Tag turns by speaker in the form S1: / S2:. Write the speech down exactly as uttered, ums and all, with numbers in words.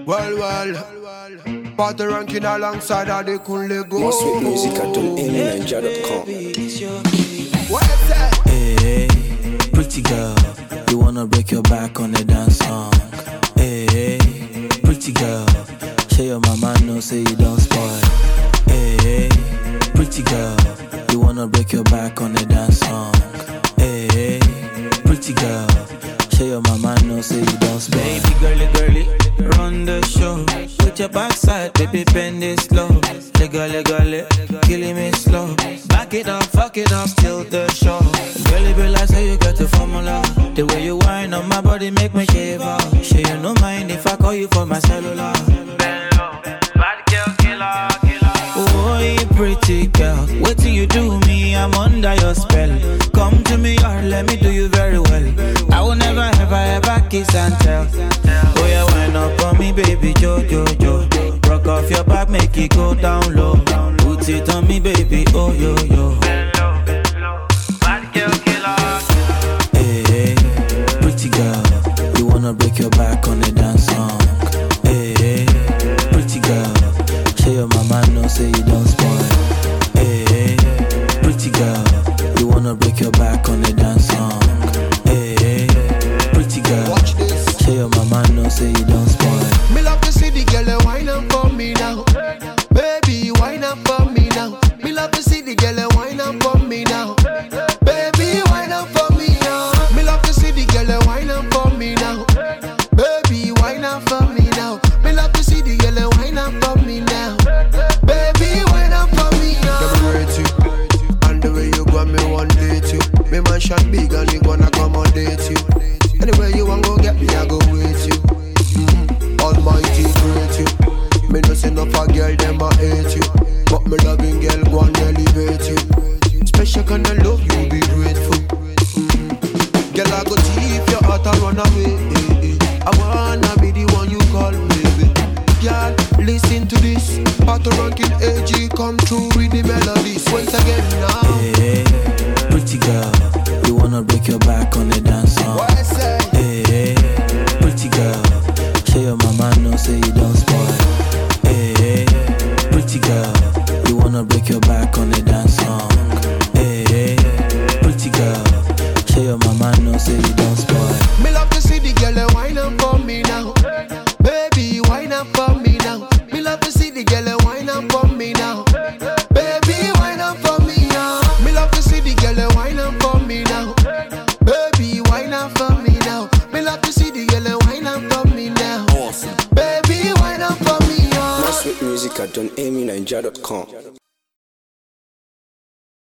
S1: Well, well, party ranking alongside how they couldn't let go.
S2: More sweet music at Don Amy Ninja dot com.
S1: What is that?
S3: Hey, pretty girl, you wanna break your back on the dance song. Hey, pretty girl, show your mama no say you don't spoil. Hey, pretty girl, you wanna break your back on the dance song. Hey, pretty girl, show your mama no say you don't spoil. Baby girly girly, run the show. Put your backside, baby bend it slow. Legally legally, killing me slow. Back it up, fuck it up, till the show. Girlie be like say you got the formula. The way you whine on my body make me shiver. Sure you no mind if I call you for my cellular. Bad girl killer, killer. Oh, you pretty girl, wait till you do me, I'm under your spell. Come to me or let me do you very well. I will never ever ever kiss and tell. Oh yeah, wind up on me baby, jo jo jo. Rock off your back, make it go down low. Put it on me baby, oh yo yo. Bad girl killer. Hey, hey, pretty girl, you wanna break your back on the dance song. Hey, hey, pretty girl, show your mama no say you don't spoil. Hey, hey, pretty girl, you wanna break your back on the dance song. Hey, hey, pretty girl,
S1: Watch this.
S3: show your mama no say you don't spoil.
S1: Me love to see the girl wine up for me now. Baby, wine up for me now. Me love to see the girl wine up for me now. Baby, wine up for me now. Me love to see the girl wine up for me now. Baby, wine up for me now. Me love to see the girl wine up for me now. Baby, wine up for me now. Let me rate you, and the way you go, me want date you. Me man shot big and you gonna accommodate you. Anywhere you want go get me, I go with you. Mm-hmm. Almighty great you. Me no say no for girl, them I hate you. But me loving girl, go and elevate you. Special kind of love, you be grateful. Mm-hmm. Girl, I go see if your heart a run away. Eh, eh. I wanna be the one you call baby. Girl, listen to this. Party ranking A G come through with the melodies. Once again now.
S3: Hey, pretty girl, you wanna break your back on the dance song.
S1: What I say?
S3: Hey, pretty girl, show your mama no say you don't spoil. Hey, pretty girl, you wanna break your back on the dance song. Hey, pretty girl, show your mama no say you don't spoil.
S1: Me love to see the girl wine up for me now. Baby, wine up for me now. Me love to see the girl wine up for me now. Baby, wine up for me now. Me love to see the girl wine up for me now. Baby, wine up for me now. Me love to see the girl wine up for me now.
S2: Awesome.
S1: Baby, wine up for me now.
S2: More sweet music at Don Amy Ninja dot com.